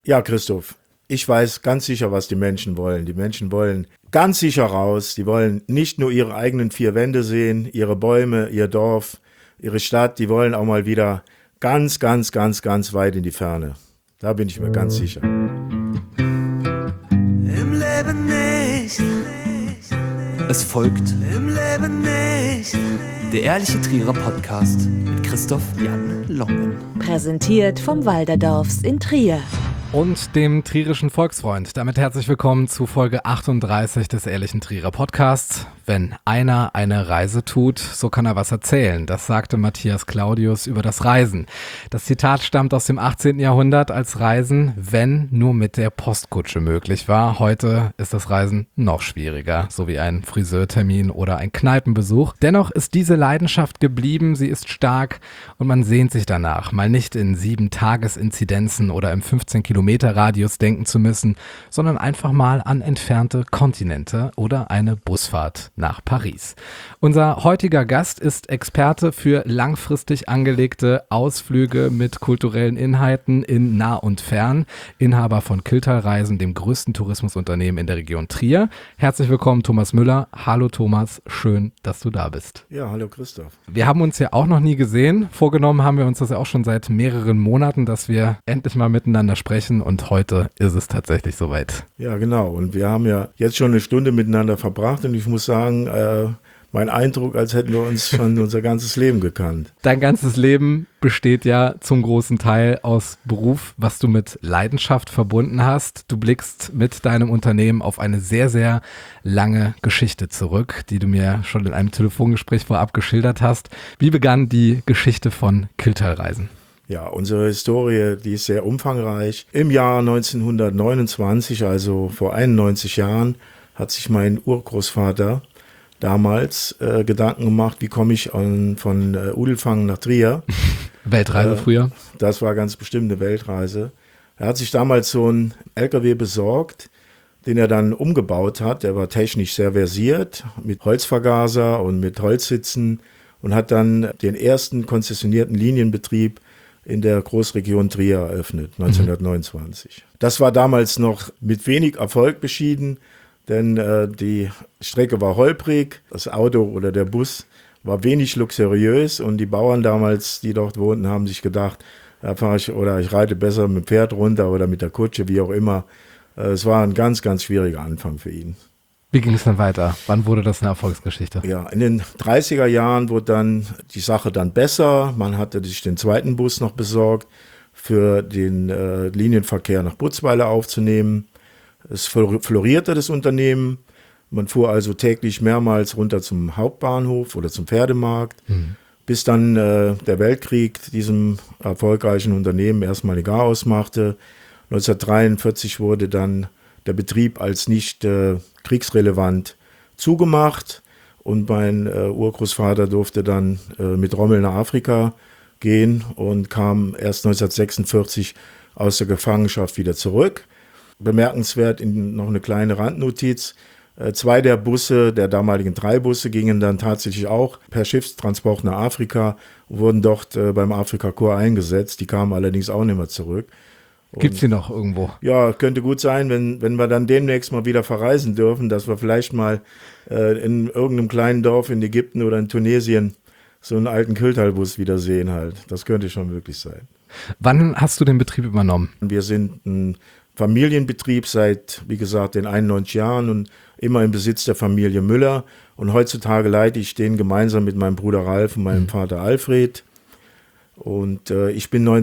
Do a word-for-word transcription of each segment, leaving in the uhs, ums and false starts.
Ja, Christoph, ich weiß ganz sicher, was die Menschen wollen. Die Menschen wollen ganz sicher raus. Die wollen nicht nur ihre eigenen vier Wände sehen, ihre Bäume, ihr Dorf, ihre Stadt. Die wollen auch mal wieder ganz, ganz, ganz, ganz weit in die Ferne. Da bin ich mir ganz sicher. Im Leben nicht. Es folgt Im Leben nicht. der Ehrliche Trierer Podcast mit Christoph Jan Longen. Präsentiert vom Walderdorfs in Trier. Und dem trierischen Volksfreund. Damit herzlich willkommen zu Folge achtunddreißig des Ehrlichen Trierer Podcasts. Wenn einer eine Reise tut, so kann er was erzählen. Das sagte Matthias Claudius über das Reisen. Das Zitat stammt aus dem achtzehnten Jahrhundert, als Reisen, wenn, nur mit der Postkutsche möglich war. Heute ist das Reisen noch schwieriger, so wie ein Friseurtermin oder ein Kneipenbesuch. Dennoch ist diese Leidenschaft geblieben, sie ist stark und man sehnt sich danach, mal nicht in sieben Tagesinzidenzen oder im fünfzehn Kilometer Radius denken zu müssen, sondern einfach mal an entfernte Kontinente oder eine Busfahrt nach Paris. Unser heutiger Gast ist Experte für langfristig angelegte Ausflüge mit kulturellen Inhalten in nah und fern, Inhaber von Kiltal-Reisen, dem größten Tourismusunternehmen in der Region Trier. Herzlich willkommen, Thomas Müller. Hallo Thomas, schön, dass du da bist. Ja, hallo Christoph. Wir haben uns ja auch noch nie gesehen. Vorgenommen haben wir uns das ja auch schon seit mehreren Monaten, dass wir endlich mal miteinander sprechen. Und heute ist es tatsächlich soweit. Ja, genau. Und wir haben ja jetzt schon eine Stunde miteinander verbracht und ich muss sagen, äh, mein Eindruck, als hätten wir uns schon unser ganzes Leben gekannt. Dein ganzes Leben besteht ja zum großen Teil aus Beruf, was du mit Leidenschaft verbunden hast. Du blickst mit deinem Unternehmen auf eine sehr, sehr lange Geschichte zurück, die du mir schon in einem Telefongespräch vorab geschildert hast. Wie begann die Geschichte von Kiltal-Reisen? Ja, unsere Historie, die ist sehr umfangreich. Im Jahr neunzehnhundertneunundzwanzig, also vor einundneunzig Jahren, hat sich mein Urgroßvater damals äh, Gedanken gemacht, wie komme ich an, von äh, Udelfang nach Trier. Weltreise äh, früher? Das war ganz bestimmt eine Weltreise. Er hat sich damals so einen L K W besorgt, den er dann umgebaut hat. Der war technisch sehr versiert, mit Holzvergaser und mit Holzsitzen und hat dann den ersten konzessionierten Linienbetrieb in der Großregion Trier eröffnet, neunzehnhundertneunundzwanzig. Mhm. Das war damals noch mit wenig Erfolg beschieden, denn äh, die Strecke war holprig, das Auto oder der Bus war wenig luxuriös und die Bauern damals, die dort wohnten, haben sich gedacht, da fahre ich oder ich reite besser mit dem Pferd runter oder mit der Kutsche, wie auch immer. Äh, es war ein ganz, ganz schwieriger Anfang für ihn. Wie ging es dann weiter? Wann wurde das eine Erfolgsgeschichte? Ja, in den dreißiger Jahren wurde dann die Sache dann besser. Man hatte sich den zweiten Bus noch besorgt, für den äh, Linienverkehr nach Butzweiler aufzunehmen. Es florierte das Unternehmen. Man fuhr also täglich mehrmals runter zum Hauptbahnhof oder zum Pferdemarkt, mhm. bis dann äh, der Weltkrieg diesem erfolgreichen Unternehmen erstmal die Garaus machte. neunzehnhundertdreiundvierzig wurde dann der Betrieb als nicht äh, kriegsrelevant zugemacht und mein äh, Urgroßvater durfte dann äh, mit Rommel nach Afrika gehen und kam erst neunzehnhundertsechsundvierzig aus der Gefangenschaft wieder zurück. Bemerkenswert, in, noch eine kleine Randnotiz, äh, zwei der Busse, der damaligen drei Busse, gingen dann tatsächlich auch per Schiffstransport nach Afrika und wurden dort äh, beim Afrika-Korps eingesetzt. Die kamen allerdings auch nicht mehr zurück. Gibt es die noch irgendwo? Ja, könnte gut sein, wenn, wenn wir dann demnächst mal wieder verreisen dürfen, dass wir vielleicht mal äh, in irgendeinem kleinen Dorf in Ägypten oder in Tunesien so einen alten Kiltal-Bus wieder sehen halt. Das könnte schon möglich sein. Wann hast du den Betrieb übernommen? Wir sind ein Familienbetrieb seit, wie gesagt, den einundneunzig Jahren und immer im Besitz der Familie Müller. Und heutzutage leite ich den gemeinsam mit meinem Bruder Ralf und meinem mhm. Vater Alfred. Und äh, ich bin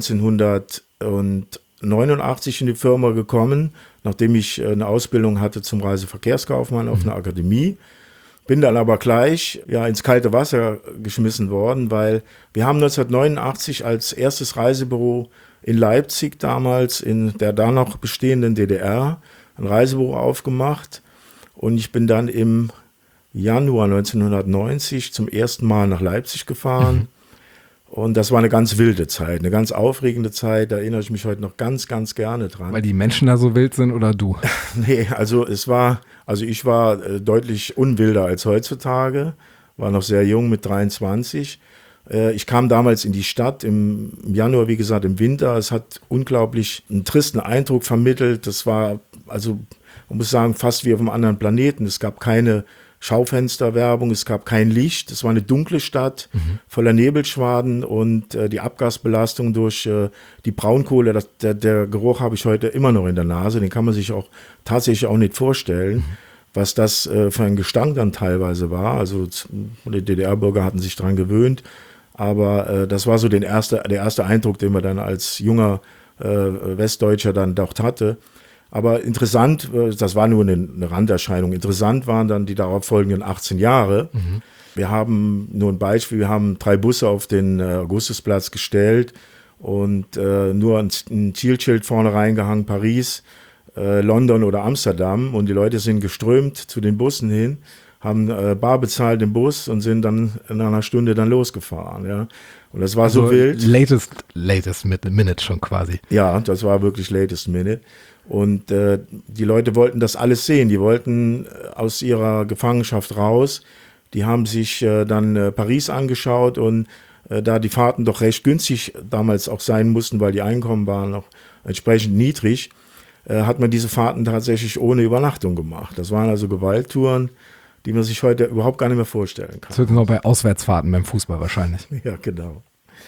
neunzehnhundertneunundachtzig in die Firma gekommen, nachdem ich eine Ausbildung hatte zum Reiseverkehrskaufmann auf einer Akademie. Bin dann aber gleich ja, ins kalte Wasser geschmissen worden, weil wir haben neunzehnhundertneunundachtzig als erstes Reisebüro in Leipzig damals, in der da noch bestehenden D D R, ein Reisebüro aufgemacht. Und ich bin dann im Januar neunzehnhundertneunzig zum ersten Mal nach Leipzig gefahren. Mhm. Und das war eine ganz wilde Zeit, eine ganz aufregende Zeit, da erinnere ich mich heute noch ganz, ganz gerne dran. Weil die Menschen da so wild sind oder du? Nee, also es war, also ich war äh, deutlich unwilder als heutzutage, war noch sehr jung mit dreiundzwanzig. Äh, ich kam damals in die Stadt im, im Januar, wie gesagt, im Winter. Es hat unglaublich einen tristen Eindruck vermittelt. Das war, also man muss sagen, fast wie auf einem anderen Planeten. Es gab keine Schaufensterwerbung, es gab kein Licht. Es war eine dunkle Stadt, mhm. voller Nebelschwaden und äh, die Abgasbelastung durch äh, die Braunkohle, das, der, der Geruch habe ich heute immer noch in der Nase. Den kann man sich auch tatsächlich auch nicht vorstellen, mhm. was das äh, für ein Gestank dann teilweise war. Also die D D R-Bürger hatten sich dran gewöhnt, aber äh, das war so den erste, der erste Eindruck, den man dann als junger äh, Westdeutscher dann dort hatte. Aber interessant, das war nur eine, eine Randerscheinung, interessant waren dann die darauf folgenden achtzehn Jahre. Mhm. Wir haben, nur ein Beispiel, wir haben drei Busse auf den äh, Augustusplatz gestellt und äh, nur ein, ein Zielschild vorne reingehangen, Paris, äh, London oder Amsterdam, und die Leute sind geströmt zu den Bussen hin, haben äh, bar bezahlt den Bus und sind dann in einer Stunde dann losgefahren, ja. Und das war also so wild. Latest, latest Minute schon quasi. Ja, das war wirklich latest minute. Und äh, die Leute wollten das alles sehen. Die wollten aus ihrer Gefangenschaft raus. Die haben sich äh, dann äh, Paris angeschaut, und äh, da die Fahrten doch recht günstig damals auch sein mussten, weil die Einkommen waren noch entsprechend niedrig, äh, hat man diese Fahrten tatsächlich ohne Übernachtung gemacht. Das waren also Gewalttouren, die man sich heute überhaupt gar nicht mehr vorstellen kann. Das wird nur bei Auswärtsfahrten beim Fußball wahrscheinlich. Ja, genau.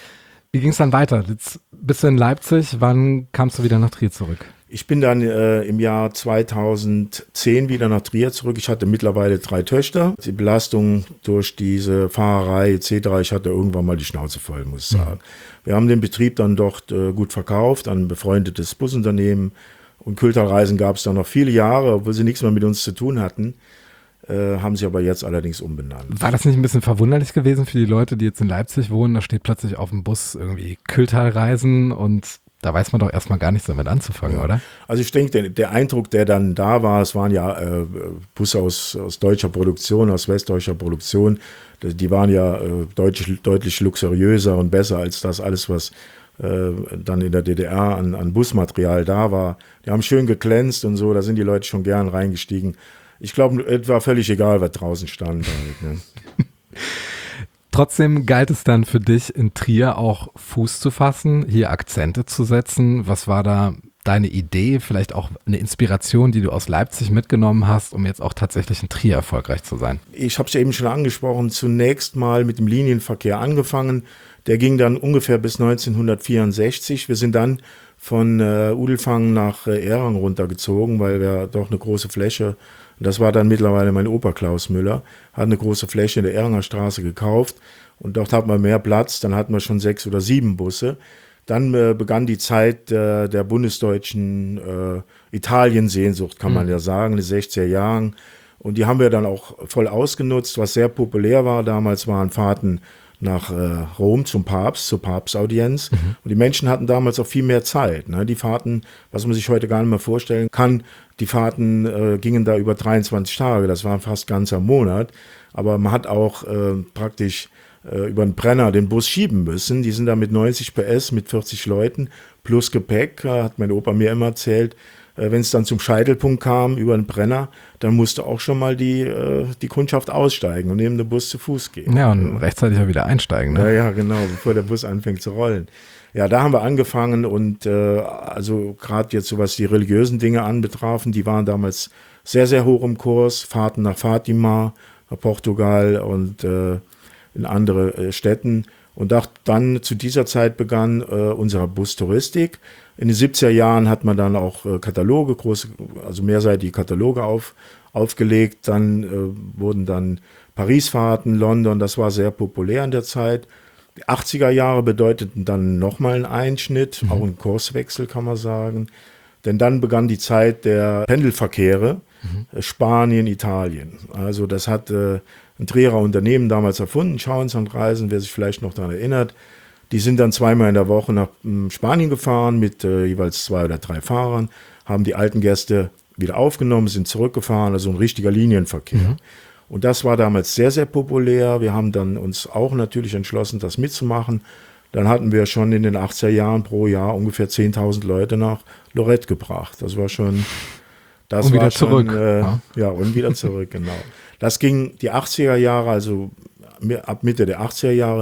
Wie ging es dann weiter? Jetzt bist du in Leipzig. Wann kamst du wieder nach Trier zurück? Ich bin dann äh, im Jahr zweitausendzehn wieder nach Trier zurück. Ich hatte mittlerweile drei Töchter. Die Belastung durch diese Fahrerei et cetera, ich hatte irgendwann mal die Schnauze voll, muss ich sagen. Mhm. Wir haben den Betrieb dann dort äh, gut verkauft an ein befreundetes Busunternehmen. Und Kulturreisen gab es dann noch viele Jahre, obwohl sie nichts mehr mit uns zu tun hatten. Äh, haben sie aber jetzt allerdings umbenannt. War das nicht ein bisschen verwunderlich gewesen für die Leute, die jetzt in Leipzig wohnen? Da steht plötzlich auf dem Bus irgendwie Kühltalreisen, und da weiß man doch erstmal gar nichts damit anzufangen, ja. Oder? Also ich denke, der, der Eindruck, der dann da war, es waren ja äh, Busse aus, aus deutscher Produktion, aus westdeutscher Produktion, die waren ja äh, deutlich, deutlich luxuriöser und besser als das alles, was äh, dann in der D D R an, an Busmaterial da war. Die haben schön geglänzt und so, da sind die Leute schon gern reingestiegen. Ich glaube, es war völlig egal, was draußen stand. Halt, ne? Trotzdem galt es dann für dich in Trier auch Fuß zu fassen, hier Akzente zu setzen. Was war da deine Idee, vielleicht auch eine Inspiration, die du aus Leipzig mitgenommen hast, um jetzt auch tatsächlich in Trier erfolgreich zu sein? Ich habe es ja eben schon angesprochen, zunächst mal mit dem Linienverkehr angefangen. Der ging dann ungefähr bis neunzehnhundertvierundsechzig. Wir sind dann von äh, Udelfang nach äh, Erang runtergezogen, weil wir doch eine große Fläche, das war dann mittlerweile mein Opa Klaus Müller, hat eine große Fläche in der Eranger Straße gekauft, und dort hat man mehr Platz, dann hatten wir schon sechs oder sieben Busse. Dann äh, begann die Zeit äh, der bundesdeutschen äh, Italien-Sehnsucht, kann man mhm. ja sagen, in den sechziger Jahren. Und die haben wir dann auch voll ausgenutzt, was sehr populär war. Damals waren Fahrten nach äh, Rom zum Papst, zur Papstaudienz. Mhm. Und die Menschen hatten damals auch viel mehr Zeit. Ne? Die Fahrten, was man sich heute gar nicht mehr vorstellen kann, die Fahrten äh, gingen da über dreiundzwanzig Tage, das war fast ganzer Monat. Aber man hat auch äh, praktisch äh, über den Brenner den Bus schieben müssen. Die sind da mit neunzig P S, mit vierzig Leuten, plus Gepäck, äh, hat mein Opa mir immer erzählt. Wenn es dann zum Scheitelpunkt kam über den Brenner, dann musste auch schon mal die, äh, die Kundschaft aussteigen und neben dem Bus zu Fuß gehen. Ja, und ja. rechtzeitig auch wieder einsteigen. Ne? Ja, ja, genau, bevor der Bus anfängt zu rollen. Ja, da haben wir angefangen, und äh, also gerade jetzt so was die religiösen Dinge anbetrafen, die waren damals sehr, sehr hoch im Kurs. Fahrten nach Fatima, nach Portugal und äh, in andere äh, Städten. Und auch dann zu dieser Zeit begann äh, unsere Bustouristik. In den siebziger Jahren hat man dann auch äh, Kataloge, große, also mehrseitige Kataloge auf, aufgelegt. Dann äh, wurden dann Parisfahrten, London, das war sehr populär in der Zeit. Die achtziger Jahre bedeuteten dann nochmal einen Einschnitt, mhm. auch einen Kurswechsel, kann man sagen. Denn dann begann die Zeit der Pendelverkehre, mhm. äh, Spanien, Italien. Also das hat äh, ein Trierer Unternehmen damals erfunden, Schauinslandreisen, wer sich vielleicht noch daran erinnert. Die sind dann zweimal in der Woche nach Spanien gefahren mit äh, jeweils zwei oder drei Fahrern, haben die alten Gäste wieder aufgenommen, sind zurückgefahren, also ein richtiger Linienverkehr. Mhm. Und das war damals sehr, sehr populär. Wir haben dann uns auch natürlich entschlossen, das mitzumachen. Dann hatten wir schon in den achtziger Jahren pro Jahr ungefähr zehntausend Leute nach Lorette gebracht. Das war schon... Das und wieder war schon, zurück. Äh, ja. ja, und wieder zurück, genau. Das ging die achtziger Jahre, also ab Mitte der achtziger Jahre,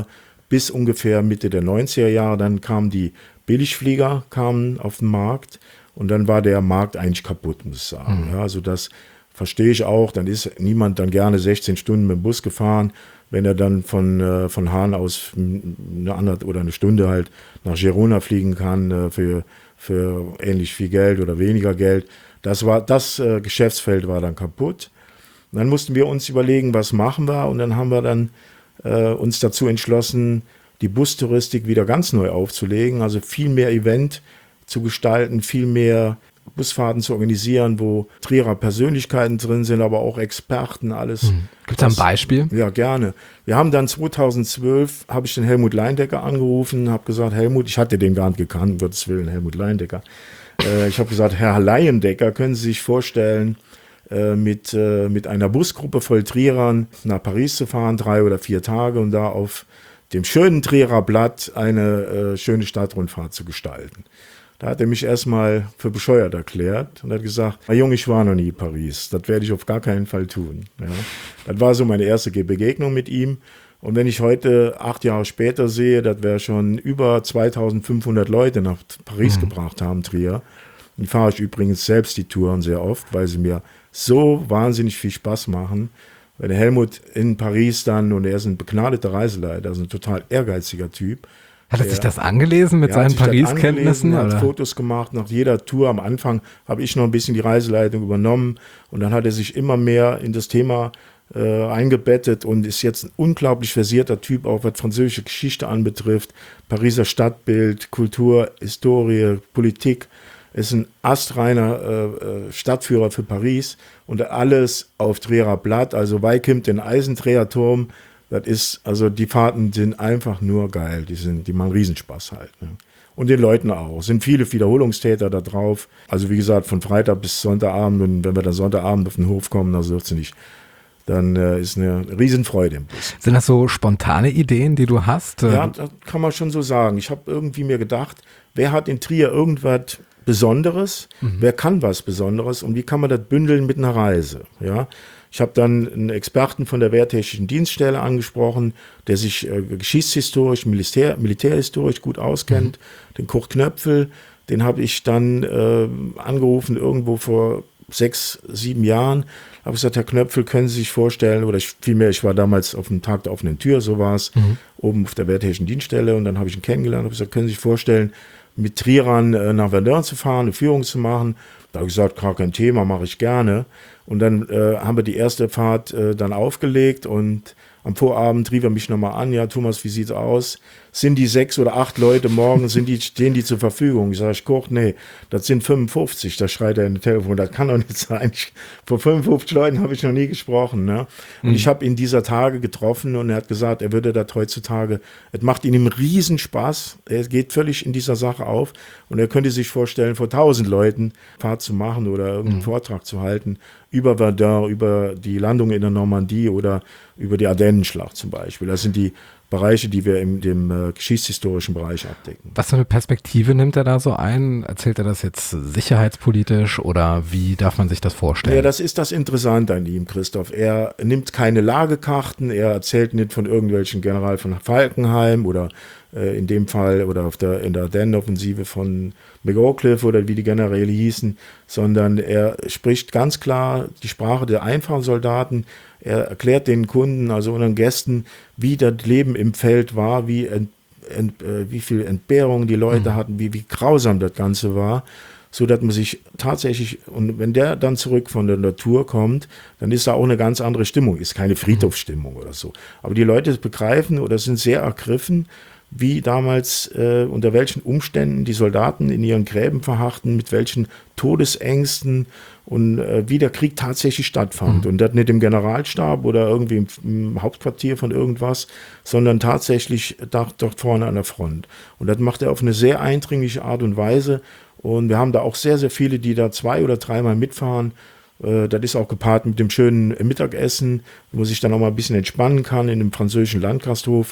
bis ungefähr Mitte der neunziger Jahre. Dann kamen die Billigflieger kamen auf den Markt und dann war der Markt eigentlich kaputt, muss ich sagen. Mhm. Ja, also das verstehe ich auch. Dann ist niemand dann gerne sechzehn Stunden mit dem Bus gefahren, wenn er dann von, äh, von Hahn aus eine andere oder eine Stunde halt nach Girona fliegen kann äh, für, für ähnlich viel Geld oder weniger Geld. Das war, das äh, Geschäftsfeld war dann kaputt. Und dann mussten wir uns überlegen, was machen wir, und dann haben wir dann äh, uns dazu entschlossen, die Bustouristik wieder ganz neu aufzulegen, also viel mehr Event zu gestalten, viel mehr Busfahrten zu organisieren, wo Trierer Persönlichkeiten drin sind, aber auch Experten, alles. Hm. Gibt es ein Beispiel? Ja, gerne. Wir haben dann zweitausendzwölf, habe ich den Helmut Leindecker angerufen, habe gesagt, Helmut, ich hatte den gar nicht gekannt, um Gottes Willen, Helmut Leindecker. Äh, ich habe gesagt, Herr Leindecker, können Sie sich vorstellen, äh, mit, äh, mit einer Busgruppe voll Trierern nach Paris zu fahren, drei oder vier Tage, und da auf dem schönen Trierer Blatt eine äh, schöne Stadtrundfahrt zu gestalten. Da hat er mich erstmal für bescheuert erklärt und hat gesagt, na Junge, ich war noch nie in Paris, das werde ich auf gar keinen Fall tun. Ja. Das war so meine erste Begegnung mit ihm. Und wenn ich heute, acht Jahre später sehe, dass wir schon über zweitausendfünfhundert Leute nach Paris mhm. gebracht haben, Trier, dann fahre ich übrigens selbst die Touren sehr oft, weil sie mir so wahnsinnig viel Spaß machen. Weil der Helmut in Paris dann, und er ist ein begnadeter Reiseleiter, also ein total ehrgeiziger Typ. Hat er der, sich das angelesen mit seinen Paris-Kenntnissen? Er hat Fotos gemacht nach jeder Tour. Am Anfang habe ich noch ein bisschen die Reiseleitung übernommen, und dann hat er sich immer mehr in das Thema äh, eingebettet und ist jetzt ein unglaublich versierter Typ, auch was französische Geschichte anbetrifft, Pariser Stadtbild, Kultur, Historie, Politik. Er ist ein astreiner äh, Stadtführer für Paris, und alles auf Trierer Blatt, also Weikimt, den Eisenträgerturm. Das ist, also die Fahrten sind einfach nur geil, die sind, die machen Riesenspaß halt. Ne? Und den Leuten auch. Es sind viele Wiederholungstäter da drauf. Also wie gesagt, von Freitag bis Sonntagabend, und wenn wir dann Sonntagabend auf den Hof kommen, dann sucht sie nicht. Dann äh, ist eine Riesenfreude im Bus. Sind das so spontane Ideen, die du hast? Ja, das kann man schon so sagen. Ich habe irgendwie mir gedacht, wer hat in Trier irgendwas Besonderes? Mhm. Wer kann was Besonderes? Und wie kann man das bündeln mit einer Reise? Ja. Ich habe dann einen Experten von der Wehrtechnischen Dienststelle angesprochen, der sich äh, geschichtshistorisch, Militär, militärhistorisch gut auskennt, mhm. den Kurt Knöpfel. Den habe ich dann äh, angerufen irgendwo vor sechs, sieben Jahren. Habe gesagt, Herr Knöpfel, können Sie sich vorstellen, oder ich, vielmehr, ich war damals auf dem Tag der offenen Tür, so war es, mhm. oben auf der Wehrtechnischen Dienststelle, und dann habe ich ihn kennengelernt, habe gesagt, können Sie sich vorstellen, mit Trierern äh, nach Verdun zu fahren, eine Führung zu machen. Da habe ich gesagt, gar kein Thema, mache ich gerne. Und dann äh, haben wir die erste Fahrt äh, dann aufgelegt, und am Vorabend rief er mich nochmal an, ja Thomas, wie sieht's aus? Sind die sechs oder acht Leute morgen, sind die, stehen die zur Verfügung? Ich sage, ich Kurt, nee, das sind fünfundfünfzig, da schreit er in das Telefon, das kann doch nicht sein. Ich, vor fünfundfünfzig Leuten habe ich noch nie gesprochen. Ne? Und mhm. ich habe ihn dieser Tage getroffen, und er hat gesagt, er würde das heutzutage, es macht ihm einen Riesenspaß, er geht völlig in dieser Sache auf, und er könnte sich vorstellen, vor tausend Leuten Fahrt zu machen oder irgendeinen mhm. Vortrag zu halten über Verdun, über die Landung in der Normandie oder über die Ardennenschlacht zum Beispiel. Das sind die Bereiche, die wir in dem äh, geschichtshistorischen Bereich abdecken. Was für eine Perspektive nimmt er da so ein? Erzählt er das jetzt sicherheitspolitisch, oder wie darf man sich das vorstellen? Ja, das ist das Interessante an ihm, Christoph. Er nimmt keine Lagekarten, er erzählt nicht von irgendwelchen General von Falkenhayn oder äh, in dem Fall oder auf der, in der Ardennenoffensive von McAuliffe oder wie die Generäle hießen, sondern er spricht ganz klar die Sprache der einfachen Soldaten. Er erklärt den Kunden, also unseren Gästen, wie das Leben im Feld war, wie, ent, ent, äh, wie viel Entbehrungen die Leute mhm. hatten, wie, wie grausam das Ganze war, so dass man sich tatsächlich, und wenn der dann zurück von der Natur kommt, dann ist da auch eine ganz andere Stimmung, ist keine Friedhofsstimmung oder so. Aber die Leute begreifen oder sind sehr ergriffen, wie damals, äh, unter welchen Umständen die Soldaten in ihren Gräben verharrten, mit welchen Todesängsten und äh, wie der Krieg tatsächlich stattfand. Mhm. Und das nicht im Generalstab oder irgendwie im, im Hauptquartier von irgendwas, sondern tatsächlich da, dort vorne an der Front. Und das macht er auf eine sehr eindringliche Art und Weise. Und wir haben da auch sehr, sehr viele, die da zwei oder dreimal mitfahren. Äh, das ist auch gepaart mit dem schönen Mittagessen, wo man sich dann auch mal ein bisschen entspannen kann in dem französischen Landgasthof.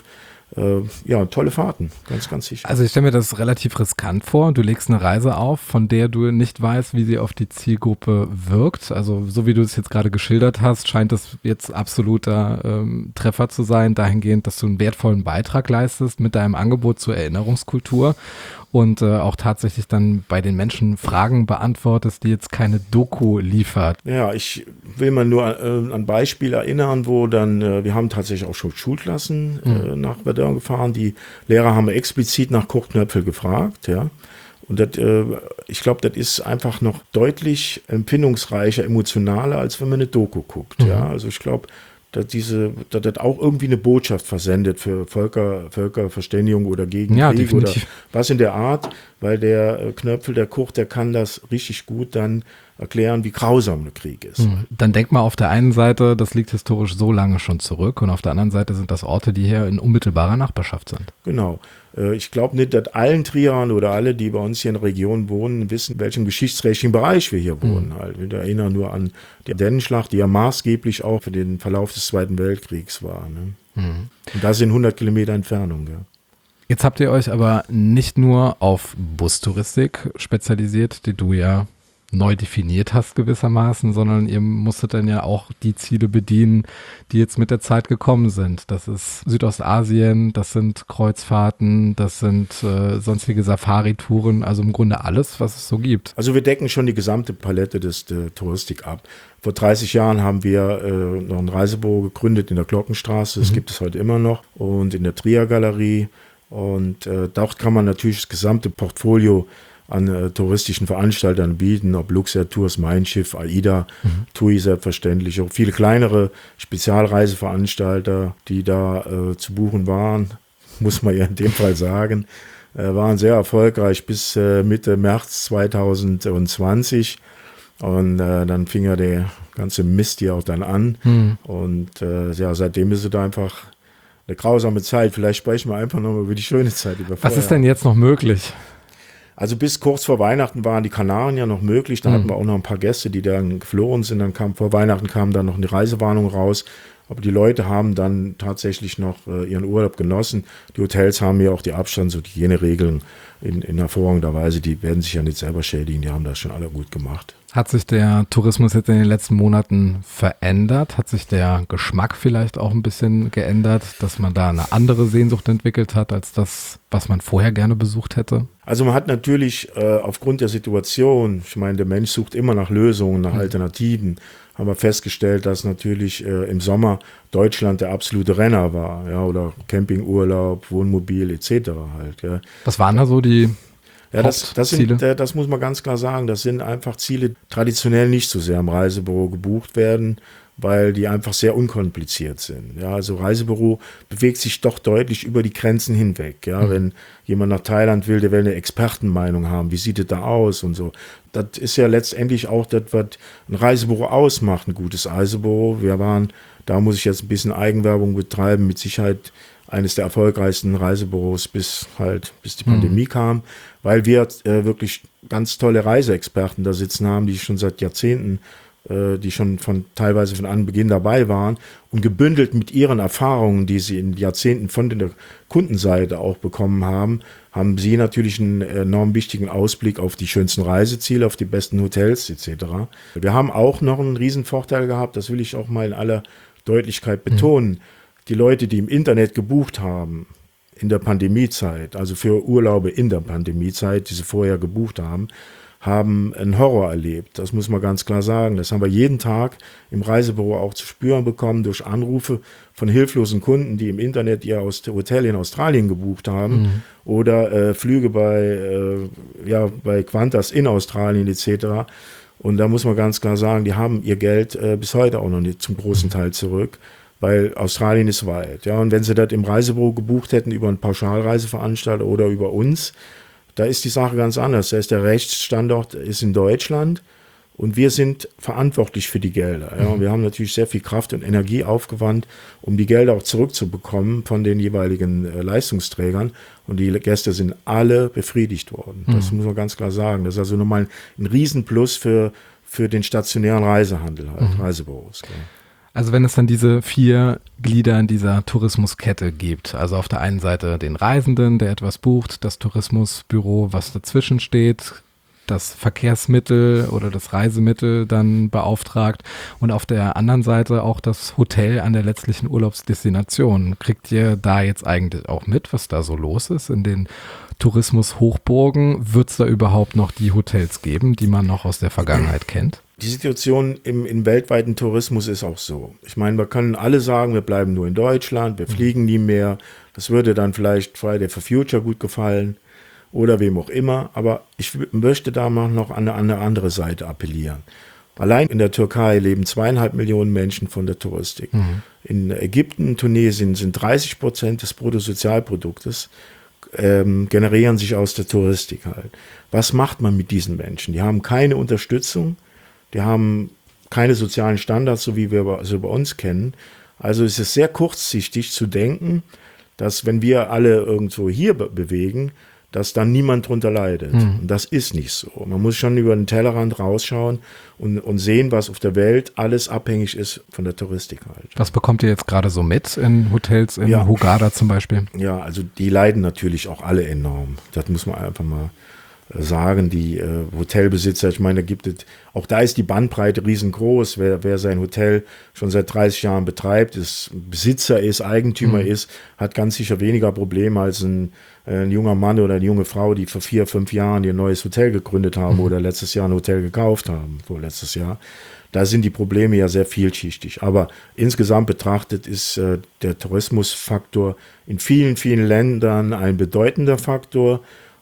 äh, ja, tolle Fahrten, ganz, ganz sicher. Also ich stelle mir das relativ riskant vor. Du legst eine Reise auf, von der du nicht weißt, wie sie auf die Zielgruppe wirkt. Also so wie du es jetzt gerade geschildert hast, scheint das jetzt absoluter ähm, Treffer zu sein, dahingehend, dass du einen wertvollen Beitrag leistest mit deinem Angebot zur Erinnerungskultur und äh, auch tatsächlich dann bei den Menschen Fragen beantwortest, die jetzt keine Doku liefert. Ja, ich will mal nur äh, an Beispiel erinnern, wo dann, äh, wir haben tatsächlich auch schon Schulklassen äh, mhm. nach Verdun gefahren. Die Lehrer haben explizit nach Kurt Knöpfel gefragt, ja. Und das, äh, ich glaube, das ist einfach noch deutlich empfindungsreicher, emotionaler, als wenn man eine Doku guckt, mhm. ja. Also ich glaube, dass diese, dass das auch irgendwie eine Botschaft versendet für Völker, Völkerverständigung oder gegen ja, Krieg definitiv. oder was in der Art, weil der äh, Knöpfel, der Kurt, der kann das richtig gut dann erklären, wie grausam der Krieg ist. Hm. Dann denk mal auf der einen Seite, das liegt historisch so lange schon zurück und auf der anderen Seite sind das Orte, die hier in unmittelbarer Nachbarschaft sind. Genau. Äh, ich glaube nicht, dass allen Triern oder alle, die bei uns hier in der Region wohnen, wissen, in welchem geschichtsträchtigen Bereich wir hier wohnen. Hm. Halt. Wir erinnern nur an die Ardennenschlacht, die ja maßgeblich auch für den Verlauf des Zweiten Weltkriegs war. Ne? Hm. Und das in hundert Kilometer Entfernung, ja. Jetzt habt ihr euch aber nicht nur auf Bustouristik spezialisiert, die du ja neu definiert hast gewissermaßen, sondern ihr musstet dann ja auch die Ziele bedienen, die jetzt mit der Zeit gekommen sind. Das ist Südostasien, das sind Kreuzfahrten, das sind äh, sonstige Safari-Touren, also im Grunde alles, was es so gibt. Also wir decken schon die gesamte Palette des der Touristik ab. Vor dreißig Jahren haben wir äh, noch ein Reisebüro gegründet in der Glockenstraße, das mhm. gibt es heute immer noch, und in der Trier Galerie. Und äh, dort kann man natürlich das gesamte Portfolio an äh, touristischen Veranstaltern bieten, ob Luxair Tours, Mein Schiff, AIDA, mhm. T U I selbstverständlich, auch viele kleinere Spezialreiseveranstalter, die da äh, zu buchen waren, muss man ja in dem Fall sagen, äh, waren sehr erfolgreich bis äh, Mitte März zweitausendzwanzig und äh, dann fing ja der ganze Mist hier auch dann an mhm. und äh, ja, seitdem ist es einfach eine grausame Zeit. Vielleicht sprechen wir einfach nochmal über die schöne Zeit. Über Was ist denn jetzt noch möglich? Also bis kurz vor Weihnachten waren die Kanaren ja noch möglich. Da mhm. hatten wir auch noch ein paar Gäste, die dann geflohen sind. Dann kam vor Weihnachten kam dann noch eine Reisewarnung raus. Aber die Leute haben dann tatsächlich noch äh, ihren Urlaub genossen. Die Hotels haben ja auch die Abstands- und Hygieneregeln in, in hervorragender Weise. Die werden sich ja nicht selber schädigen. Die haben das schon alle gut gemacht. Hat sich der Tourismus jetzt in den letzten Monaten verändert? Hat sich der Geschmack vielleicht auch ein bisschen geändert, dass man da eine andere Sehnsucht entwickelt hat, als das, was man vorher gerne besucht hätte? Also man hat natürlich äh, aufgrund der Situation, ich meine, der Mensch sucht immer nach Lösungen, nach Alternativen, haben wir festgestellt, dass natürlich äh, im Sommer Deutschland der absolute Renner war, ja, oder Campingurlaub, Wohnmobil et cetera halt. Ja. Was waren da so die Ja, das, das, sind, das muss man ganz klar sagen, das sind einfach Ziele, die traditionell nicht so sehr im Reisebüro gebucht werden, weil die einfach sehr unkompliziert sind. Ja, also Reisebüro bewegt sich doch deutlich über die Grenzen hinweg. Ja, mhm. Wenn jemand nach Thailand will, der will eine Expertenmeinung haben, wie sieht es da aus und so. Das ist ja letztendlich auch das, was ein Reisebüro ausmacht, ein gutes Reisebüro. Wir waren, da muss ich jetzt ein bisschen Eigenwerbung betreiben, mit Sicherheit eines der erfolgreichsten Reisebüros bis halt, bis die Pandemie mhm. kam, weil wir äh, wirklich ganz tolle Reiseexperten da sitzen haben, die schon seit Jahrzehnten, äh, die schon von teilweise von Anbeginn dabei waren und gebündelt mit ihren Erfahrungen, die sie in Jahrzehnten von der Kundenseite auch bekommen haben, haben sie natürlich einen enorm wichtigen Ausblick auf die schönsten Reiseziele, auf die besten Hotels et cetera. Wir haben auch noch einen riesen Vorteil gehabt, das will ich auch mal in aller Deutlichkeit betonen. Mhm. Die Leute, die im Internet gebucht haben, in der Pandemiezeit, also für Urlaube in der Pandemiezeit, die sie vorher gebucht haben, haben einen Horror erlebt. Das muss man ganz klar sagen. Das haben wir jeden Tag im Reisebüro auch zu spüren bekommen durch Anrufe von hilflosen Kunden, die im Internet ihr Hotel in Australien gebucht haben mhm. oder äh, Flüge bei, äh, ja, bei Qantas in Australien et cetera. Und da muss man ganz klar sagen, die haben ihr Geld äh, bis heute auch noch nicht zum großen Teil zurück. Weil Australien ist weit. Ja, und wenn sie das im Reisebüro gebucht hätten über einen Pauschalreiseveranstalter oder über uns, da ist die Sache ganz anders. Da ist der Rechtsstandort ist in Deutschland und wir sind verantwortlich für die Gelder. Ja, und wir haben natürlich sehr viel Kraft und Energie aufgewandt, um die Gelder auch zurückzubekommen von den jeweiligen äh, Leistungsträgern. Und die Gäste sind alle befriedigt worden. Das mhm. muss man ganz klar sagen. Das ist also nochmal ein Riesenplus für, für den stationären Reisehandel, halt, mhm. Reisebüros. Klar. Also wenn es dann diese vier Glieder in dieser Tourismuskette gibt, also auf der einen Seite den Reisenden, der etwas bucht, das Tourismusbüro, was dazwischen steht, das Verkehrsmittel oder das Reisemittel dann beauftragt und auf der anderen Seite auch das Hotel an der letztlichen Urlaubsdestination. Kriegt ihr da jetzt eigentlich auch mit, was da so los ist in den Tourismushochburgen? Wird es da überhaupt noch die Hotels geben, die man noch aus der Vergangenheit kennt? Die Situation im, im weltweiten Tourismus ist auch so. Ich meine, wir können alle sagen, wir bleiben nur in Deutschland, wir fliegen nie mehr. Das würde dann vielleicht Friday for Future gut gefallen oder wem auch immer. Aber ich möchte da mal noch an eine, an eine andere Seite appellieren. Allein in der Türkei leben zweieinhalb Millionen Menschen von der Touristik. Mhm. In Ägypten, Tunesien sind dreißig Prozent des Bruttosozialproduktes ähm, generieren sich aus der Touristik halt. Was macht man mit diesen Menschen? Die haben keine Unterstützung. Die haben keine sozialen Standards, so wie wir sie bei uns kennen. Also es ist sehr kurzsichtig zu denken, dass wenn wir alle irgendwo hier be- bewegen, dass dann niemand drunter leidet. Mhm. Und das ist nicht so. Man muss schon über den Tellerrand rausschauen und, und sehen, was auf der Welt alles abhängig ist von der Touristik halt. Was bekommt ihr jetzt gerade so mit in Hotels in Ja. Hurghada zum Beispiel? Ja, also die leiden natürlich auch alle enorm. Das muss man einfach mal sagen, die äh, Hotelbesitzer, ich meine, da gibt es, auch da ist die Bandbreite riesengroß, wer, wer sein Hotel schon seit dreißig Jahren betreibt, ist Besitzer ist, Eigentümer mhm. ist, hat ganz sicher weniger Probleme als ein, äh, ein junger Mann oder eine junge Frau, die vor vier, fünf Jahren ihr neues Hotel gegründet haben mhm. oder letztes Jahr ein Hotel gekauft haben, vorletztes Jahr. Da sind die Probleme ja sehr vielschichtig. Aber insgesamt betrachtet ist äh, der Tourismusfaktor in vielen, vielen Ländern ein bedeutender Faktor.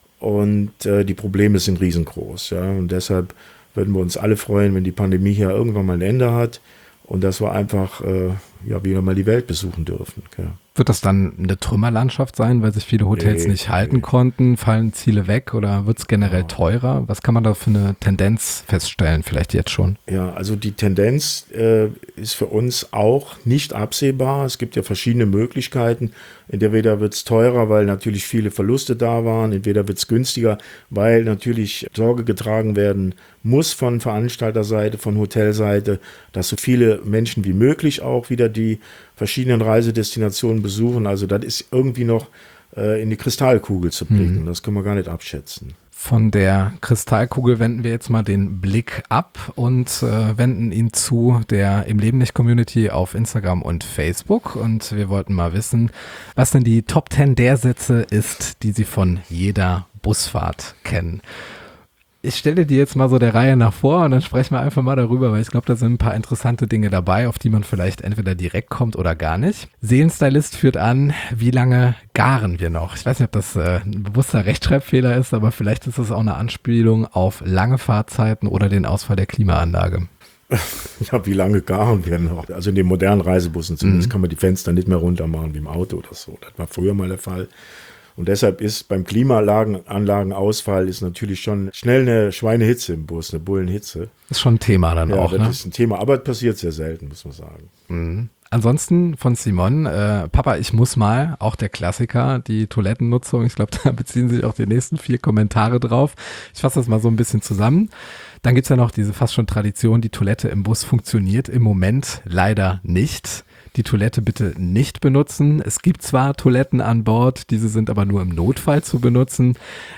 Und äh, die Probleme sind riesengroß. Ja? Und deshalb würden wir uns alle freuen, wenn die Pandemie hier irgendwann mal ein Ende hat und dass wir einfach äh, ja, wieder mal die Welt besuchen dürfen. Ja. Wird das dann eine Trümmerlandschaft sein, weil sich viele Hotels Nee, nicht halten nee. konnten? Fallen Ziele weg oder wird es generell teurer? Was kann man da für eine Tendenz feststellen, vielleicht jetzt schon? Ja, also die Tendenz äh, ist für uns auch nicht absehbar. Es gibt ja verschiedene Möglichkeiten. Entweder wird es teurer, weil natürlich viele Verluste da waren. Entweder wird es günstiger, weil natürlich Sorge getragen werden muss von Veranstalterseite, von Hotelseite, dass so viele Menschen wie möglich auch wieder die verschiedenen Reisedestinationen besuchen. Also das ist irgendwie noch äh, in die Kristallkugel zu blicken. Mhm. Das können wir gar nicht abschätzen. Von der Kristallkugel wenden wir jetzt mal den Blick ab und äh, wenden ihn zu der Im Leben nicht Community auf Instagram und Facebook. Und wir wollten mal wissen, was denn die Top zehn der Sätze ist, die Sie von jeder Busfahrt kennen. Ich stelle dir jetzt mal so der Reihe nach vor und dann sprechen wir einfach mal darüber, weil ich glaube, da sind ein paar interessante Dinge dabei, auf die man vielleicht entweder direkt kommt oder gar nicht. Seelenstylist führt an, wie lange garen wir noch? Ich weiß nicht, ob das äh, ein bewusster Rechtschreibfehler ist, aber vielleicht ist das auch eine Anspielung auf lange Fahrzeiten oder den Ausfall der Klimaanlage. Ja, wie lange garen wir noch? Also in den modernen Reisebussen zumindest Mhm. kann man die Fenster nicht mehr runter machen wie im Auto oder so. Das war früher mal der Fall. Und deshalb ist beim Klimaanlagenausfall ist natürlich schon schnell eine Schweinehitze im Bus, eine Bullenhitze. Ist schon ein Thema dann Ja, auch, das ne? ist ein Thema, aber es passiert sehr selten, muss man sagen. Mhm. Ansonsten von Simon, äh, Papa, ich muss mal, auch der Klassiker, die Toilettennutzung. Ich glaube, da beziehen sich auch die nächsten vier Kommentare drauf. Ich fasse das mal so ein bisschen zusammen. Dann gibt's ja noch diese fast schon Tradition, die Toilette im Bus funktioniert im Moment leider nicht. Die Toilette bitte nicht benutzen. Es gibt zwar Toiletten an Bord, diese sind aber nur im Notfall zu benutzen.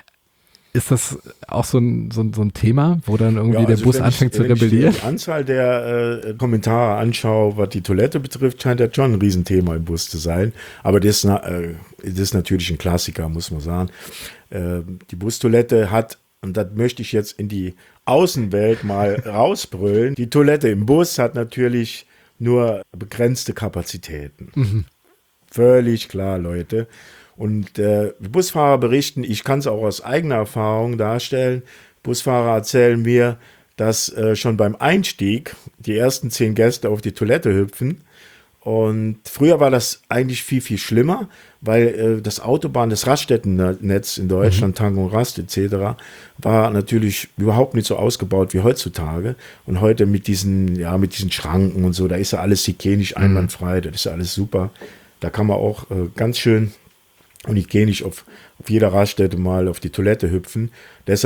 Ist das auch so ein, so ein, so ein Thema, wo dann irgendwie Ja, der also Bus wenn anfängt ich, zu wenn rebellieren? ich die Anzahl der äh, Kommentare anschaue, was die Toilette betrifft, scheint das schon ein Riesenthema im Bus zu sein. Aber das, äh, das ist natürlich ein Klassiker, muss man sagen. Äh, die Bustoilette hat, und das möchte ich jetzt in die Außenwelt mal rausbrüllen, die Toilette im Bus hat natürlich nur begrenzte Kapazitäten. Mhm. Völlig klar, Leute. Und äh, Busfahrer berichten, ich kann es auch aus eigener Erfahrung darstellen, Busfahrer erzählen mir, dass äh, schon beim Einstieg die ersten zehn Gäste auf die Toilette hüpfen. Und früher war das eigentlich viel, viel schlimmer, weil äh, das Autobahn, das Raststättennetz in Deutschland, mhm. Tank und Rast et cetera, war natürlich überhaupt nicht so ausgebaut wie heutzutage. Und heute mit diesen, ja, mit diesen Schranken und so, da ist ja alles hygienisch einwandfrei, das ist ja alles super. Da kann man auch äh, ganz schön und hygienisch auf, auf jeder Raststätte mal auf die Toilette hüpfen. Deshalb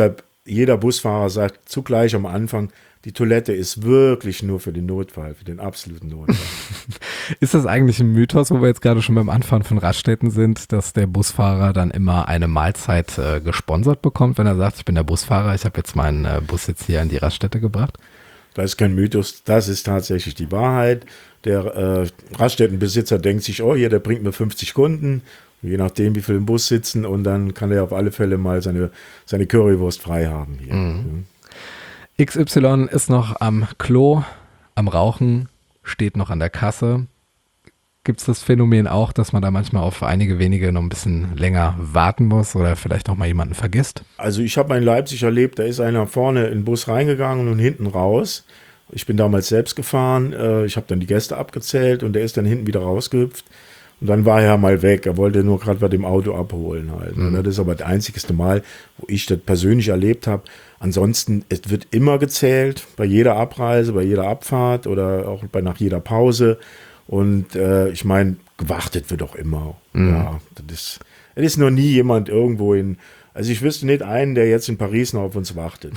jeder Busfahrer sagt zugleich am Anfang, die Toilette ist wirklich nur für den Notfall, für den absoluten Notfall. Ist das eigentlich ein Mythos, wo wir jetzt gerade schon beim Anfahren von Raststätten sind, dass der Busfahrer dann immer eine Mahlzeit äh, gesponsert bekommt, wenn er sagt, ich bin der Busfahrer, ich habe jetzt meinen äh, Bus jetzt hier an die Raststätte gebracht? Das ist kein Mythos, das ist tatsächlich die Wahrheit. Der äh, Raststättenbesitzer denkt sich, oh hier, der bringt mir fünfzig Kunden, je nachdem wie viel im Bus sitzen und dann kann er auf alle Fälle mal seine, seine Currywurst frei haben hier. Mhm. X Y ist noch am Klo, am Rauchen, steht noch an der Kasse. Gibt es das Phänomen auch, dass man da manchmal auf einige wenige noch ein bisschen länger warten muss oder vielleicht noch mal jemanden vergisst? Also ich habe mal in Leipzig erlebt, da ist einer vorne in den Bus reingegangen und hinten raus. Ich bin damals selbst gefahren, ich habe dann die Gäste abgezählt und der ist dann hinten wieder rausgehüpft. Und dann war er mal weg. Er wollte nur gerade bei dem Auto abholen halt. Mhm. Das ist aber das einzigste Mal, wo ich das persönlich erlebt habe. Ansonsten, es wird immer gezählt, bei jeder Abreise, bei jeder Abfahrt oder auch bei nach jeder Pause. Und äh, ich meine, gewartet wird auch immer. Mhm. Ja, das ist, es ist noch nie jemand irgendwo in, also ich wüsste nicht einen, der jetzt in Paris noch auf uns wartet.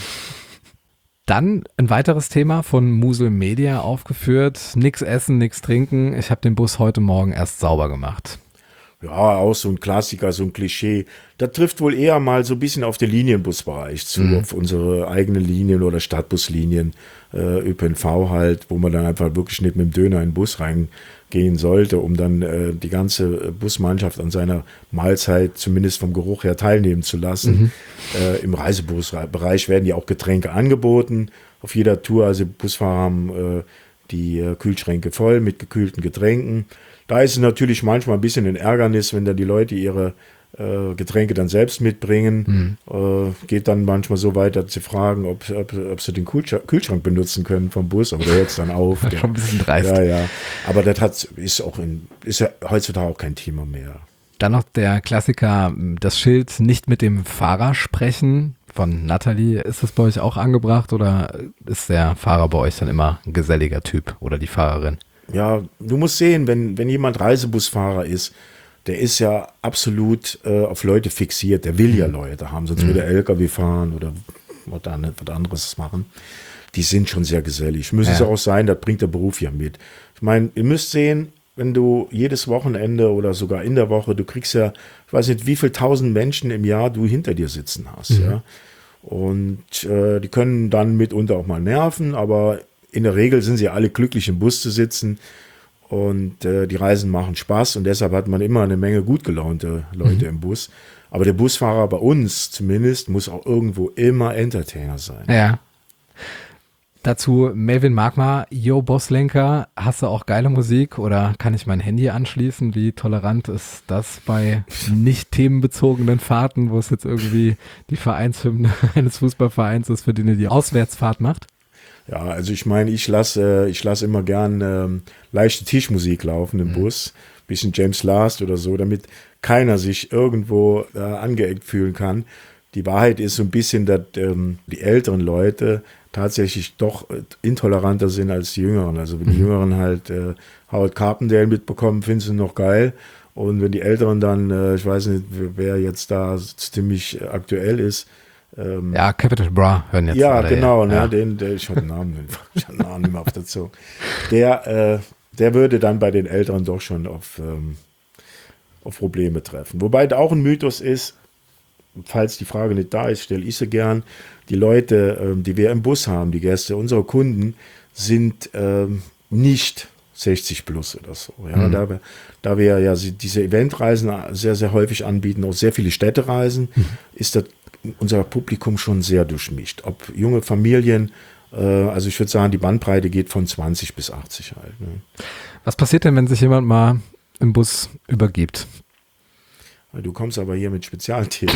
Dann ein weiteres Thema von Musel Media aufgeführt. Nix essen, nix trinken. Ich habe den Bus heute Morgen erst sauber gemacht. Ja, auch so ein Klassiker, so ein Klischee. Das trifft wohl eher mal so ein bisschen auf den Linienbusbereich zu, mhm. auf unsere eigenen Linien oder Stadtbuslinien, äh, Ö P N V halt, wo man dann einfach wirklich nicht mit dem Döner in den Bus reingehen sollte, um dann äh, die ganze Busmannschaft an seiner Mahlzeit zumindest vom Geruch her teilnehmen zu lassen. Mhm. Äh, Im Reisebusbereich werden ja auch Getränke angeboten auf jeder Tour. Also Busfahrer haben äh, die äh, Kühlschränke voll mit gekühlten Getränken. Da ist es natürlich manchmal ein bisschen ein Ärgernis, wenn dann die Leute ihre äh, Getränke dann selbst mitbringen. Mhm. Äh, geht dann manchmal so weit, dass sie fragen, ob, ob, ob sie den Kühlschrank, Kühlschrank benutzen können vom Bus, aber der hört es dann auf. Das ist schon ein bisschen dreist. Ja, ja. Aber das hat, ist, auch in, ist ja heutzutage auch kein Thema mehr. Dann noch der Klassiker, das Schild nicht mit dem Fahrer sprechen von Nathalie. Ist das bei euch auch angebracht oder ist der Fahrer bei euch dann immer ein geselliger Typ oder die Fahrerin? Ja, du musst sehen, wenn, wenn jemand Reisebusfahrer ist, der ist ja absolut äh, auf Leute fixiert, der will ja Leute haben, sonst mhm. würde er L K W fahren oder was anderes machen. Die sind schon sehr gesellig. Müsste ja. es auch sein, das bringt der Beruf ja mit. Ich meine, ihr müsst sehen, wenn du jedes Wochenende oder sogar in der Woche, du kriegst ja, ich weiß nicht, wie viele tausend Menschen im Jahr du hinter dir sitzen hast. Mhm. Ja? Und äh, die können dann mitunter auch mal nerven, aber in der Regel sind sie alle glücklich im Bus zu sitzen und äh, die Reisen machen Spaß und deshalb hat man immer eine Menge gut gelaunte Leute mhm. im Bus. Aber der Busfahrer bei uns zumindest muss auch irgendwo immer Entertainer sein. Ja. Dazu Melvin Magma, Yo Bosslenker, hast du auch geile Musik oder kann ich mein Handy anschließen? Wie tolerant ist das bei nicht themenbezogenen Fahrten, wo es jetzt irgendwie die Vereinshymne eines Fußballvereins ist, für den ihr die Auswärtsfahrt macht? Ja, also ich meine, ich lasse ich lasse immer gern ähm, leichte Tischmusik laufen im mhm. Bus, bisschen James Last oder so, damit keiner sich irgendwo äh, angeeckt fühlen kann. Die Wahrheit ist so ein bisschen, dass ähm, die älteren Leute tatsächlich doch äh, intoleranter sind als die Jüngeren. Also wenn die mhm. Jüngeren halt äh, Howard Carpendale mitbekommen, finden sie noch geil. Und wenn die Älteren dann, äh, ich weiß nicht, wer jetzt da ziemlich äh, aktuell ist, Ähm, ja, Capital Bra hören jetzt. Ja, alle, genau, ja. Ne, den, der, ich habe den Namen, ich hab den Namen nicht mehr auf der Zunge. Der, äh, der würde dann bei den Älteren doch schon auf, ähm, auf Probleme treffen. Wobei da auch ein Mythos ist, falls die Frage nicht da ist, stelle ich sie gern. Die Leute, ähm, die wir im Bus haben, die Gäste, unsere Kunden, sind ähm, nicht sechzig plus oder so. Ja, mhm. da, wir, da wir ja diese Eventreisen sehr, sehr häufig anbieten, auch sehr viele Städtereisen, mhm. ist das unser Publikum schon sehr durchmischt. Ob junge Familien, äh, also ich würde sagen, die Bandbreite geht von zwanzig bis achtzig halt. Ne. Was passiert denn, wenn sich jemand mal im Bus übergibt? Du kommst aber hier mit Spezialthemen.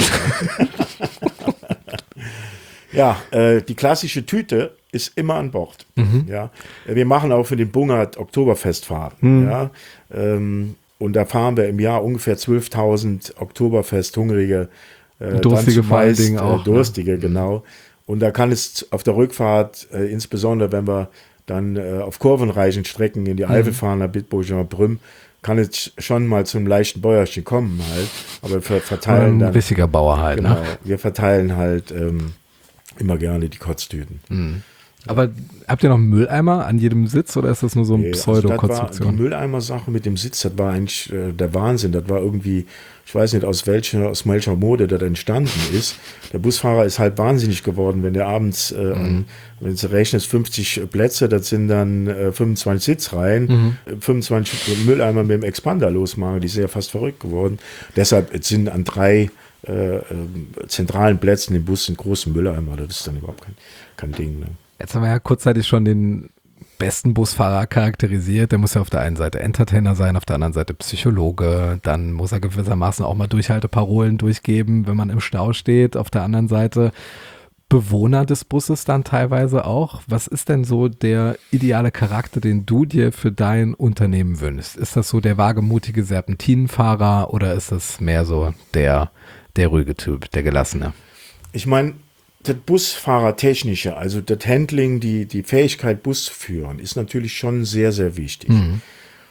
Ja, äh, die klassische Tüte ist immer an Bord. Mhm. Ja, wir machen auch für den Bungert Oktoberfestfahrten. Mhm. Ja, ähm, und da fahren wir im Jahr ungefähr zwölftausend Oktoberfest-Hungrige Äh, durstige vor allen Dingen auch. Äh, durstige, ne? Genau. Und da kann es auf der Rückfahrt, äh, insbesondere wenn wir dann äh, auf kurvenreichen Strecken in die mhm. Eifel fahren, nach Bitburger Brüm, kann es schon mal zum leichten Bäuerchen kommen halt. Aber wir verteilen ein dann. Ein richtiger Bauer halt, genau, ne? Wir verteilen halt ähm, immer gerne die Kotztüten. Mhm. Aber habt ihr noch einen Mülleimer an jedem Sitz oder ist das nur so eine Nee, also Pseudo-Konstruktion? die Mülleimer-Sache mit dem Sitz, das war eigentlich äh, der Wahnsinn. Das war irgendwie, ich weiß nicht, aus welcher, aus welcher Mode das entstanden ist. Der Busfahrer ist halt wahnsinnig geworden, wenn der abends, äh, mhm. wenn du rechnest, fünfzig Plätze, das sind dann äh, fünfundzwanzig Sitzreihen, mhm. fünfundzwanzig Mülleimer mit dem Expander losmachen, die ist ja fast verrückt geworden. Deshalb sind an drei äh, äh, zentralen Plätzen im Bus sind große Mülleimer, das ist dann überhaupt kein, kein Ding. Ne? Jetzt haben wir ja kurzzeitig schon den besten Busfahrer charakterisiert. Der muss ja auf der einen Seite Entertainer sein, auf der anderen Seite Psychologe. Dann muss er gewissermaßen auch mal Durchhalteparolen durchgeben, wenn man im Stau steht. Auf der anderen Seite Bewohner des Busses dann teilweise auch. Was ist denn so der ideale Charakter, den du dir für dein Unternehmen wünschst? Ist das so der wagemutige Serpentinenfahrer oder ist das mehr so der, der ruhige Typ, der Gelassene? Ich meine, das Busfahrertechnische, also das Handling, die, die Fähigkeit, Bus zu führen, ist natürlich schon sehr, sehr wichtig. Mhm.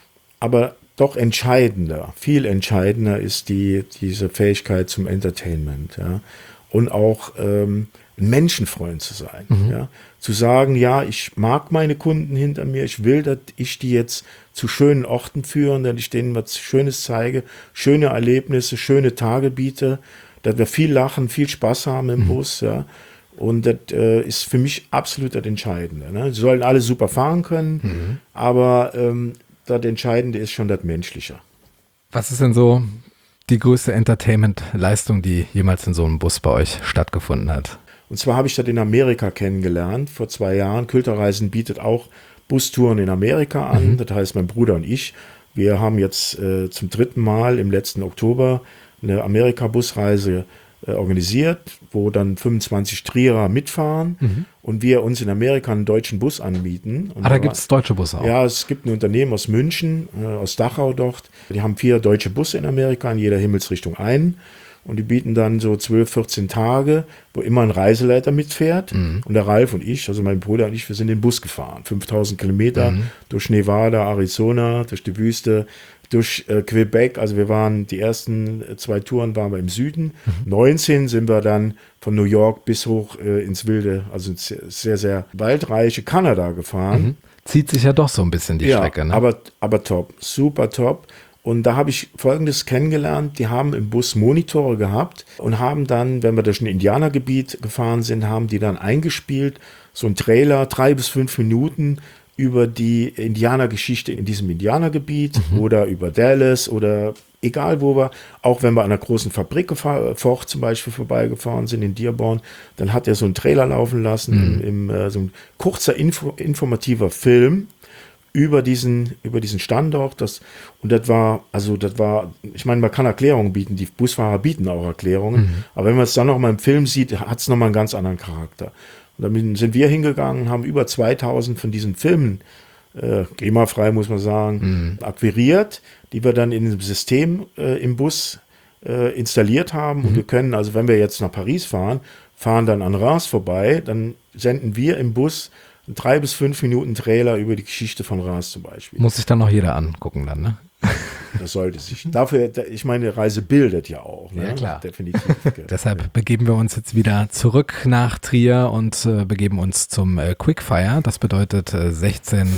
Aber doch entscheidender, viel entscheidender ist die, diese Fähigkeit zum Entertainment. Ja? Und auch ähm, ein Menschenfreund zu sein. Mhm. Ja? Zu sagen, ja, ich mag meine Kunden hinter mir, ich will, dass ich die jetzt zu schönen Orten führen, dass ich denen was Schönes zeige, schöne Erlebnisse, schöne Tage biete, dass wir viel lachen, viel Spaß haben im mhm. Bus, ja. Und das äh, ist für mich absolut das Entscheidende. Ne? Sie sollen alle super fahren können, mhm. aber ähm, das Entscheidende ist schon das Menschliche. Was ist denn so die größte Entertainment-Leistung, die jemals in so einem Bus bei euch stattgefunden hat? Und zwar habe ich das in Amerika kennengelernt, vor zwei Jahren. Külterreisen bietet auch Bustouren in Amerika an. Mhm. Das heißt, mein Bruder und ich, wir haben jetzt äh, zum dritten Mal im letzten Oktober eine Amerika-Busreise äh, organisiert, wo dann fünfundzwanzig Trierer mitfahren mhm. und wir uns in Amerika einen deutschen Bus anbieten. Und ah, da gibt es deutsche Busse auch? Ja, es gibt ein Unternehmen aus München, äh, aus Dachau dort. Die haben vier deutsche Busse in Amerika, in jeder Himmelsrichtung einen. Und die bieten dann so zwölf, vierzehn Tage, wo immer ein Reiseleiter mitfährt. Mhm. Und der Ralf und ich, also mein Bruder und ich, wir sind den Bus gefahren. fünftausend Kilometer mhm. durch Nevada, Arizona, durch die Wüste, durch äh, Quebec. Also wir waren, die ersten zwei Touren waren wir im Süden. Mhm. neunzehn sind wir dann von New York bis hoch äh, ins wilde, also ins sehr, sehr waldreiche Kanada gefahren. Mhm. Zieht sich ja doch so ein bisschen die ja, Strecke, ne? aber, aber top, super top. Und da habe ich Folgendes kennengelernt, die haben im Bus Monitore gehabt und haben dann, wenn wir durch ein Indianergebiet gefahren sind, haben die dann eingespielt, so ein Trailer, drei bis fünf Minuten über die Indianergeschichte in diesem Indianergebiet mhm. oder über Dallas oder egal wo wir, auch wenn wir an einer großen Fabrik gefahr, Ford zum Beispiel vorbeigefahren sind in Dearborn, dann hat er so einen Trailer laufen lassen, mhm. im, im, so ein kurzer Info, informativer Film, über diesen, über diesen Standort, das, und das war, also das war, ich meine, man kann Erklärungen bieten, die Busfahrer bieten auch Erklärungen, mhm. aber wenn man es dann noch mal im Film sieht, hat es noch mal einen ganz anderen Charakter. Und dann sind wir hingegangen und haben über zweitausend von diesen Filmen, äh, GEMA-frei muss man sagen, mhm. akquiriert, die wir dann in einem System äh, im Bus äh, installiert haben, mhm. und wir können, also wenn wir jetzt nach Paris fahren, fahren dann an Reims vorbei, dann senden wir im Bus ein drei bis fünf Minuten Trailer über die Geschichte von Reims zum Beispiel. Muss sich dann noch jeder angucken dann, ne? Das sollte sich. Dafür, ich meine, Reise bildet ja auch. Ne? Ja, klar. Definitiv. Deshalb ja. begeben wir uns jetzt wieder zurück nach Trier und äh, begeben uns zum äh, Quickfire. Das bedeutet äh, sechzehn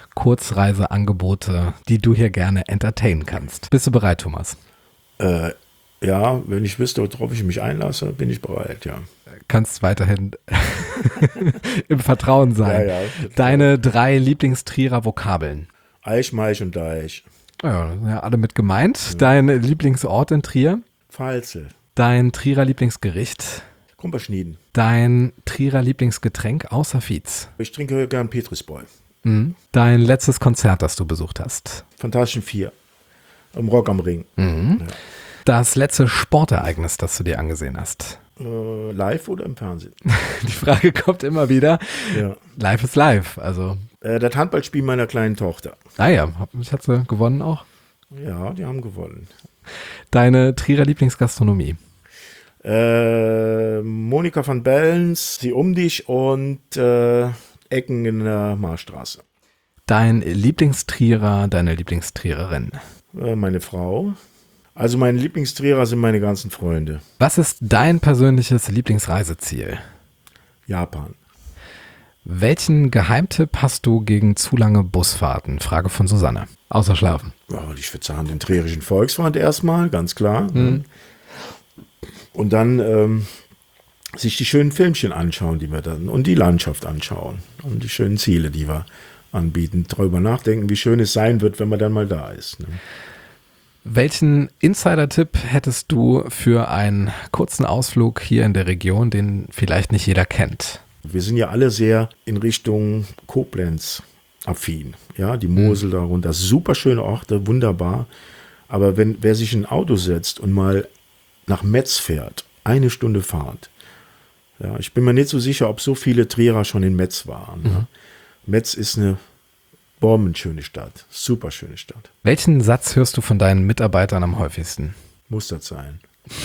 Kurzreiseangebote, die du hier gerne entertainen kannst. Bist du bereit, Thomas? Äh, ja, wenn ich wüsste, worauf ich mich einlasse, bin ich bereit, ja. Kannst weiterhin im Vertrauen sein. Ja, ja, Deine drei Lieblingstrierer Vokabeln. Eich, Meich und Deich. Ja, ja, alle mit gemeint. Ja. Dein Lieblingsort in Trier? Pfalzel. Dein Trierer Lieblingsgericht? Kumperschnieden. Dein Trierer Lieblingsgetränk außer Fietz? Ich trinke gern Petrusbräu. Mhm. Dein letztes Konzert, das du besucht hast? Fantastischen Vier. Im Rock am Ring. Mhm. Ja. Das letzte Sportereignis, das du dir angesehen hast? Äh, live oder im Fernsehen? Die Frage kommt immer wieder. Ja. Live ist live, also. Äh, das Handballspiel meiner kleinen Tochter. Ah ja, hat sie gewonnen auch? Ja, die haben gewonnen. Deine Trierer Lieblingsgastronomie? Äh, Monika van Bellens, die um dich und äh, Ecken in der Marstraße. Dein Lieblingstrierer, deine Lieblingstriererin? Äh, meine Frau. Also meine Lieblingstrierer sind meine ganzen Freunde. Was ist dein persönliches Lieblingsreiseziel? Japan. Welchen Geheimtipp hast du gegen zu lange Busfahrten? Frage von Susanne. Außer Schlafen. Ja, ich würde sagen, den Trierischen Volksfreund erstmal, ganz klar. Mhm. Und dann ähm, sich die schönen Filmchen anschauen, die wir dann, und die Landschaft anschauen und die schönen Ziele, die wir anbieten. Darüber nachdenken, wie schön es sein wird, wenn man dann mal da ist. Ne? Welchen Insider-Tipp hättest du für einen kurzen Ausflug hier in der Region, den vielleicht nicht jeder kennt? Wir sind ja alle sehr in Richtung Koblenz affin. Ja, die Mosel mhm. darunter, super schöne Orte, wunderbar. Aber wenn wer sich in ein Auto setzt und mal nach Metz fährt, eine Stunde Fahrt, ja, ich bin mir nicht so sicher, ob so viele Trierer schon in Metz waren. Mhm. Ja. Metz ist eine bombenschöne Stadt, super schöne Stadt. Welchen Satz hörst du von deinen Mitarbeitern am häufigsten? Muss das sein.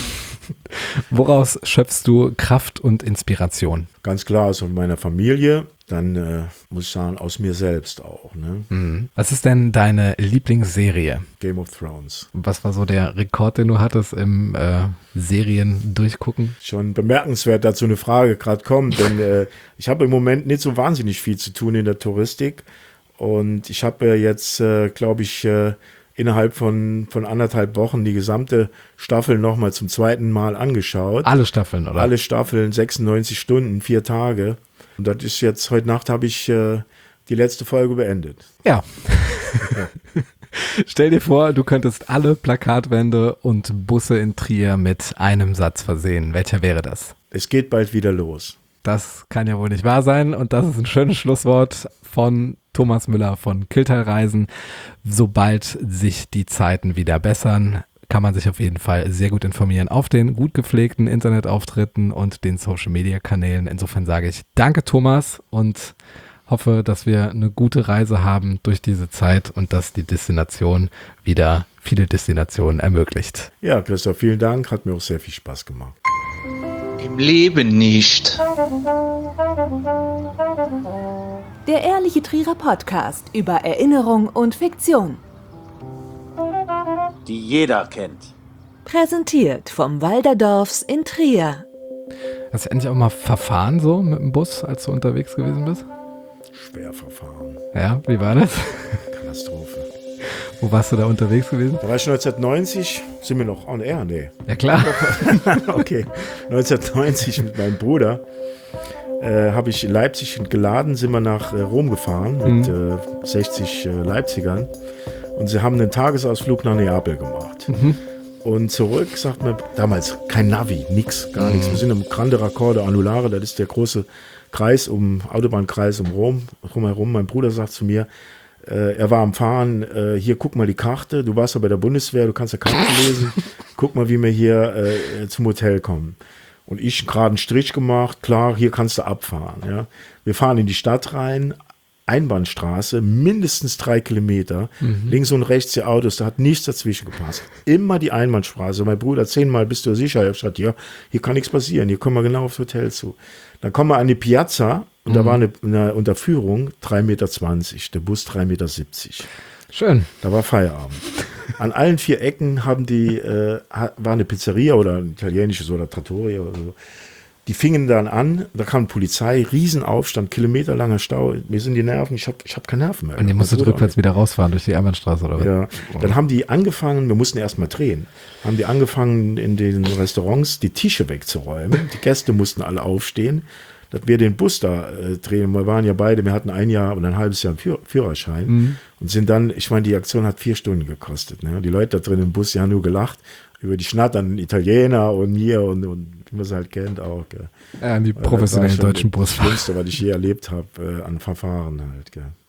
Woraus schöpfst du Kraft und Inspiration? Ganz klar aus meiner Familie, dann äh, muss ich sagen, aus mir selbst auch. Ne? Mhm. Was ist denn deine Lieblingsserie? Game of Thrones. Was war so der Rekord, den du hattest im äh, Serien durchgucken? Schon bemerkenswert, dass so eine Frage gerade kommt, denn äh, ich habe im Moment nicht so wahnsinnig viel zu tun in der Touristik und ich habe äh, jetzt, äh, glaube ich, äh, innerhalb von, von anderthalb Wochen die gesamte Staffel nochmal zum zweiten Mal angeschaut. Alle Staffeln, oder? Alle Staffeln, sechsundneunzig Stunden, vier Tage. Und das ist jetzt, heute Nacht habe ich äh, die letzte Folge beendet. Ja. ja. Stell dir vor, du könntest alle Plakatwände und Busse in Trier mit einem Satz versehen. Welcher wäre das? Es geht bald wieder los. Das kann ja wohl nicht wahr sein. Und das ist ein schönes Schlusswort von Thomas Müller von Kiltal Reisen. Sobald sich die Zeiten wieder bessern, kann man sich auf jeden Fall sehr gut informieren auf den gut gepflegten Internetauftritten und den Social-Media-Kanälen. Insofern sage ich danke, Thomas, und hoffe, dass wir eine gute Reise haben durch diese Zeit und dass die Destination wieder viele Destinationen ermöglicht. Ja, Christoph, vielen Dank. Hat mir auch sehr viel Spaß gemacht. Im Leben nicht. Der Ehrliche Trierer Podcast über Erinnerung und Fiktion. Die jeder kennt. Präsentiert vom Walderdorfs in Trier. Hast du endlich auch mal verfahren so mit dem Bus, als du unterwegs gewesen bist? Schwer verfahren. Ja, wie war das? Katastrophe. Wo warst du da unterwegs gewesen? Da war ich neunzehnhundertneunzig, sind wir noch on air? Nee. Ja, klar. Okay, neunzehnhundertneunzig mit meinem Bruder äh, habe ich in Leipzig geladen, sind wir nach äh, Rom gefahren mit mhm. äh, sechzig äh, Leipzigern und sie haben einen Tagesausflug nach Neapel gemacht. Mhm. Und zurück, sagt man, damals kein Navi, nix, gar mhm. nichts. Wir sind im Grande Raccordo Anulare, das ist der große Kreis, um Autobahnkreis um Rom, drumherum. Mein Bruder sagt zu mir, äh, er war am Fahren, äh, hier guck mal die Karte, du warst ja bei der Bundeswehr, du kannst ja Karte lesen, guck mal, wie wir hier äh, zum Hotel kommen. Und ich gerade einen Strich gemacht, klar, hier kannst du abfahren. Ja. Wir fahren in die Stadt rein, Einbahnstraße, mindestens drei Kilometer, mhm. links und rechts die Autos, da hat nichts dazwischen gepasst. Immer die Einbahnstraße. Mein Bruder, zehnmal bist du sicher? Ich habe gesagt, ja, hier kann nichts passieren, hier kommen wir genau aufs Hotel zu. Dann kommen wir an die Piazza und mhm. da war eine, eine Unterführung, drei Meter zwanzig, der Bus drei Meter siebzig. Schön. Da war Feierabend. An allen vier Ecken haben die, äh, war eine Pizzeria oder ein italienisches oder Trattoria oder so. Die fingen dann an, da kam Polizei, Riesenaufstand, kilometerlanger Stau. Mir sind die Nerven, ich habe ich hab keine Nerven mehr. Und ihr musstet rückwärts wieder rausfahren durch die Einbahnstraße, oder was? Ja, dann haben die angefangen, wir mussten erst mal drehen, haben die angefangen, in den Restaurants die Tische wegzuräumen. Die Gäste mussten alle aufstehen, dass wir den Bus da äh, drehen. Wir waren ja beide, wir hatten ein Jahr und ein halbes Jahr Führ- Führerschein mhm. und sind dann, ich meine, die Aktion hat vier Stunden gekostet. Ne? Die Leute da drin im Bus, die haben nur gelacht über die schnatternden Italiener und mir und, und wie man es halt kennt auch. Gell. Ja, die professionellen deutschen Busfahrer. Das Schlimmste, was ich je erlebt habe äh, an Verfahren halt. Gell.